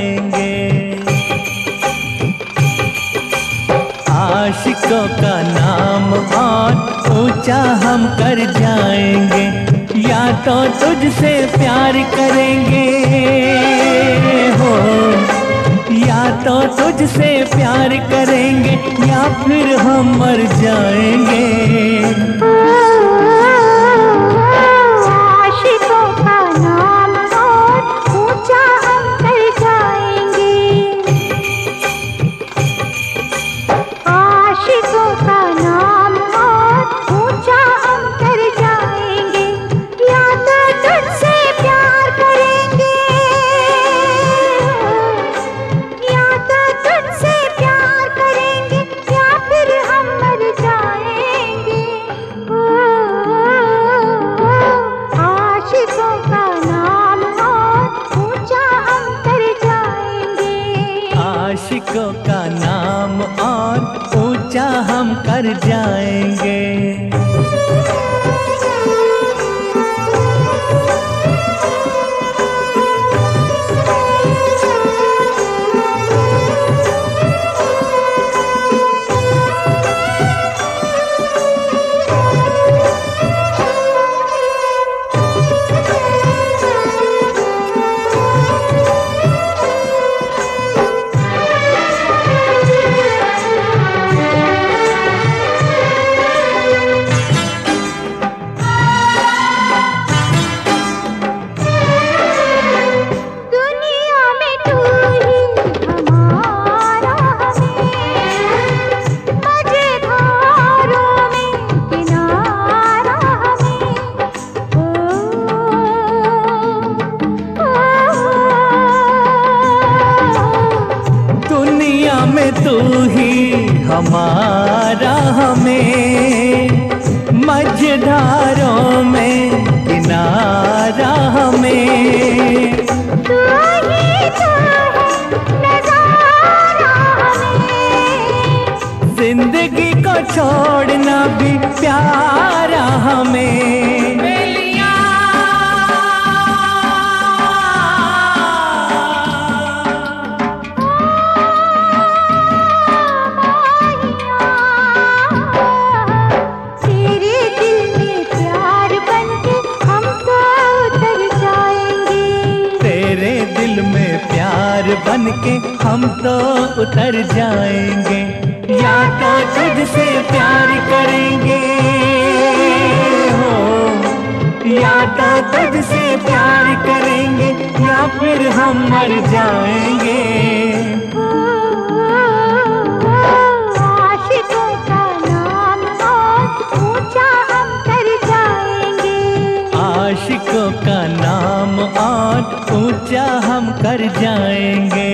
जाएंगे। आशिकों का नाम और ऊंचा हम कर जाएंगे। या तो तुझसे प्यार करेंगे हो, या तो तुझसे प्यार करेंगे, या फिर हम मर जाएंगे। आशिकों का नाम और ऊंचा हम कर जाएंगे। आशिकों का नाम और ऊंचा हम कर जाएंगे। या तो तुझसे प्यार करेंगे, या तो तुझसे प्यार करेंगे, या फिर हम मर जाएंगे। आशिकों का नाम और ऊंचा हम कर जाएंगे। आशिकों का नाम और ऊंचा हम कर जाएंगे। तू ही हमारा हमें, मझधारों में किनारा हमें। तू ही तो है नजारा हमें, जिंदगी को छोड़ना भी प्यारा हमें। बन के हम तो उतर जाएंगे। या तो तुझसे प्यार करेंगे हो, या तो तुझसे प्यार करेंगे, या फिर हम मर जाएंगे। आशिकों का नाम और ऊंचा हम कर जाएंगे। आशिकों का नाम और ऊंचा हम कर जाएंगे।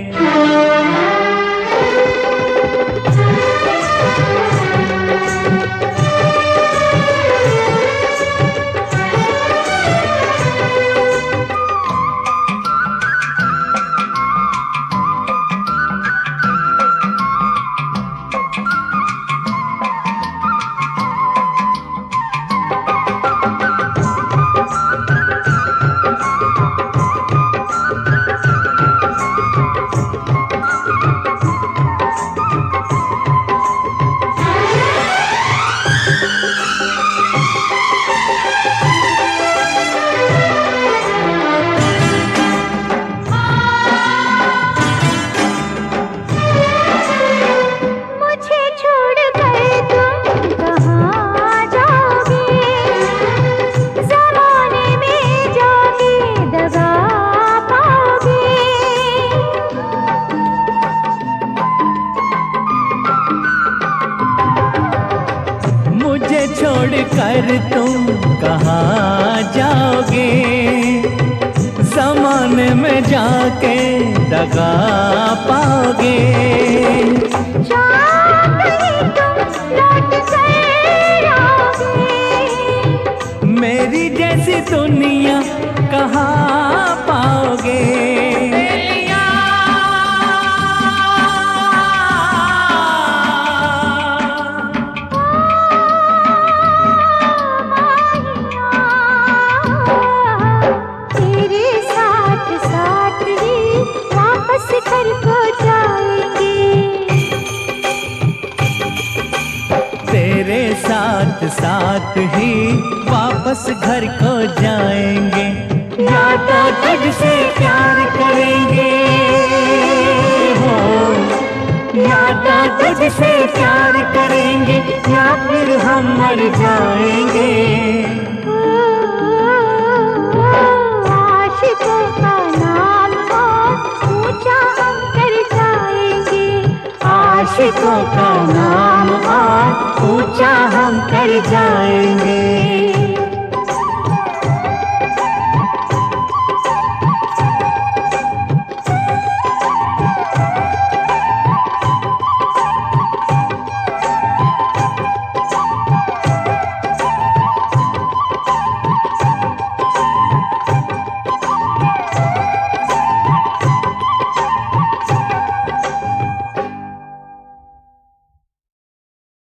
छोड़कर तुम कहाँ जाओगे, ज़माने में जाके दगा पाओगे। मेरी जैसी दुनिया कहाँ पाओगे। तेरे साथ साथ ही साथ ही वापस घर को जाएंगे, या तो तुझसे प्यार करेंगे हो, या तो तुझसे प्यार करेंगे, या फिर हम मर जाएंगे। आशिकों का नाम बहुत ऊंचा हम कर जाएंगे, आशिकों का नाम और ऊंचा हम कर जाएंगे।